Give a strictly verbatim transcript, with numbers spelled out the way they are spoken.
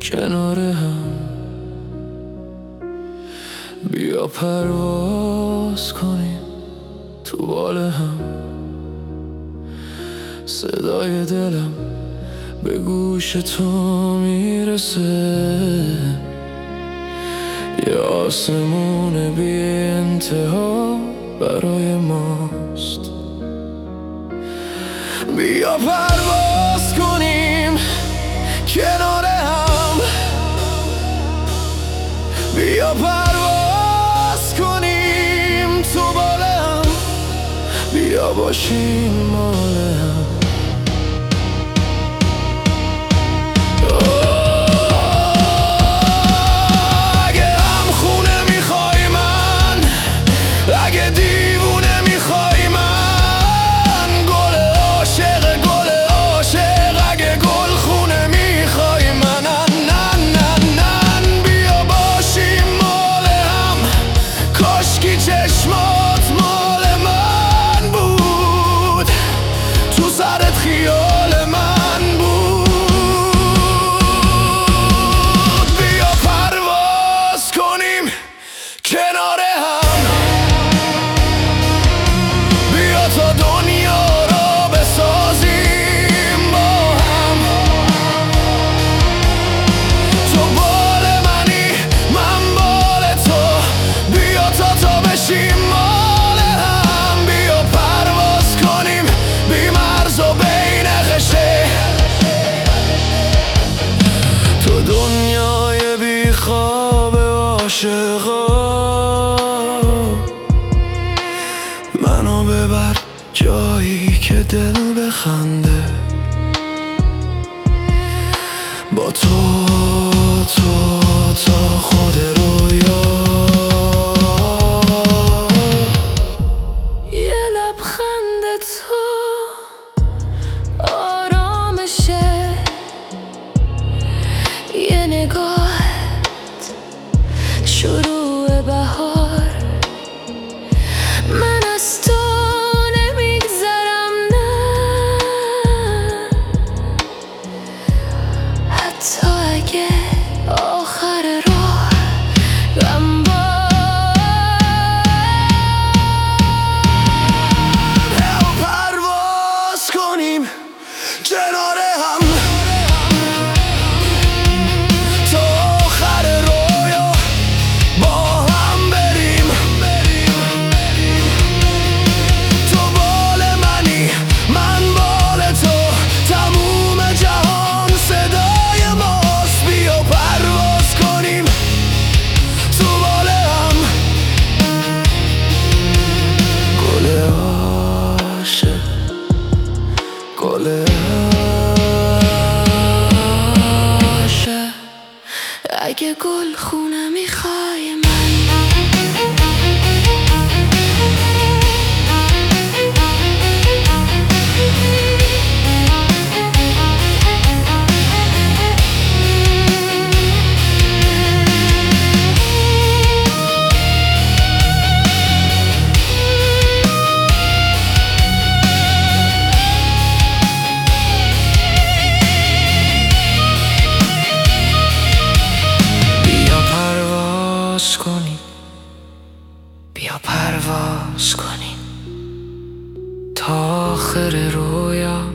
کنار هم. بیا پرواز کنیم تو بال هم، صدای دلم به گوش تو میرسه. یه آسمون بی انتها برای ماست. بیا پرواز کنیم کنار هم، بیا پرواز کنیم تو بال هم، بیا باشیم مال هم. خواب عاشقا منو ببر جایی که دل بخنده. با تو تو تا خود رویا، یه لبخند تو آرامشه، یه نگاه شروع بهار. من از تو نمیگذرم نه، حتی اگه آخر راه غم بیا پرواز کنیم کنار هم، گل عاشق. اگه گل خونه میخوای من کنیم، بیا پرواز کنیم تا آخر رویا.